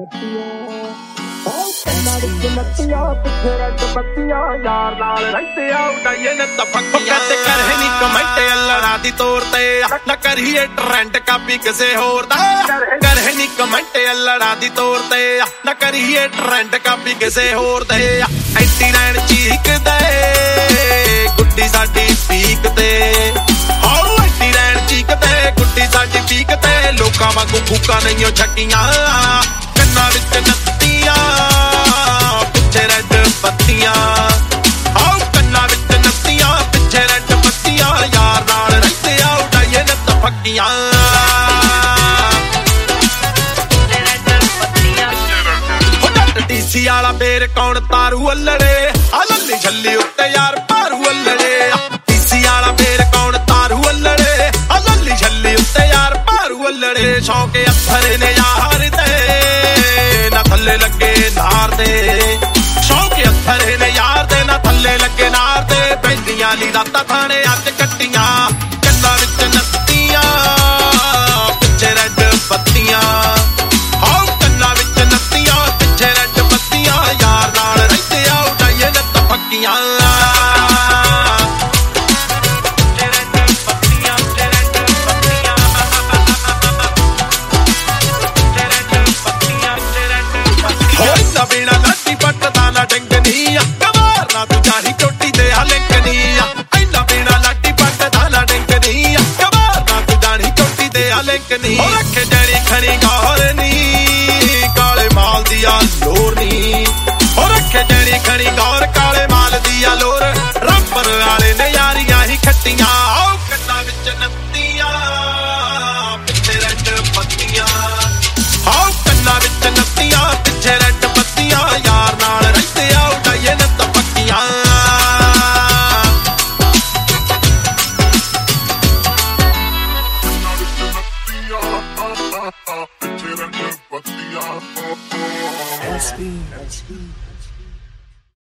ਕੰਨਾਂ ਵਿੱਚ ਨੱਤੀਆਂ ਪਿੱਛੇ ਰੈੱਡ ਬੱਤੀਆਂ ਯਾਰ ਨਾਲ ਰਹਿੰਦੇ ਆ ਉਡਾਈਏ ਨੱਤ ਪੱਕੀਆਂ ਤੇ ਕਰੇ ਨੀ ਕਮੈਂਟ ਅਲੜਾ ਦੀ ਤੌਰ ਤੇ ਨਾ ਕਰੀਏ ਟ੍ਰੈਂਡ ਕਾਪੀ ਕਿਸੇ ਹੋਰ ਦਾ ਕਰੇ ਨੀ ਕਮੈਂਟ ਅਲੜਾ ਦੀ ਤੌਰ ਤੇ ਨਾ ਕਰੀਏ ਟ੍ਰੈਂਡ ਕਾਪੀ ਕਿਸੇ ਹੋਰ ਦੇ ਐਂਟੀ ਨੈਣ ਚੀਕਦੇ ਗੁੱਡੀ ਸਾਡੀ ਪੀਕ ਤੇ ਆਓ ਐਂਟੀ ਨੈਣ ਚੀਕਦੇ ਗੁੱਡੀ ਸਾਡੀ ਪੀਕ ਤੇ ਲੋਕਾਂ ਵਾਂਗੂ ਫੂਕਾਂ ਨਹੀਂ ਛੱਕੀਆਂ ਕੰਨਾਂ ਵਿੱਚ ਨੱਤੀਆਂ ਪਿੱਛੇ ਰੈੱਡ ਬੱਤੀਆਂ ਆਓ ਕੰਨਾਂ ਵਿੱਚ ਨੱਤੀਆਂ ਪਿੱਛੇ ਰੈੱਡ ਬੱਤੀਆਂ ਯਾਰ ਨਾਲ ਰਹਿੰਦੇ ਆ ਉਡਾਈਏ ਨੱਤ ਫੱਕੀਆਂ ਡੀਸੀ ਵਾਲਾ ਫੇਰ ਕੌਣ ਤਾਰੂ ਅੱਲੜੇ ਆ ਲੱਲੀ ਛੱਲੀ ਉੱਤੇ ਯਾਰ ਭਾਰੂ ਅੱਲੜੇ ਡੀਸੀ ਵਾਲਾ ਫੇਰ ਕੌਣ ਤਾਰੂ ਅੱਲੜੇ ਆ ਲੱਲੀ ਛੱਲੀ ਉੱਤੇ ਯਾਰ ਭਾਰੂ ਅੱਲੜੇ ਸ਼ੌਂਕ ਅੱਥਰੇ ਨੇ ਯਾਰ ਤੇ ਨਾ ਥੱਲੇ ਲੱਗੇ ਨਾਰ ਦੇ ਸ਼ੌਂਕ ਅੱਥਰੇ ਨੇ ਯਾਰ ਦੇ ਨਾ ਥੱਲੇ ਲੱਗੇ ਨਾਰ ਦੇ ਪੈਂਦੀਆਂ ਨੀ ਰਾਤਾਂ ਥਾਣੇ ਅੱਜ ਕੱਟੀਆਂ ਕੰਨਾਂ ਵਿੱਚ ਨੱਤੀਆਂ ਪਿੱਛੇ ਰੈੱਡ ਬੱਤੀਆਂ ਆਓ ਕੰਨਾਂ ਵਿੱਚ ਨੱਤੀਆਂ ਪਿੱਛੇ ਰੈੱਡ ਬੱਤੀਆਂ ਯਾਰ ਨਾਲ ਰਹਿੰਦੇ ਆ ਉਡਾਈਏ ਨੱਤ ਫੱਕੀਆਂ ਬਿਨਾ ਲਾਡੀ ਪੱਟਦਾ ਨਾ ਡੰਗਨੀ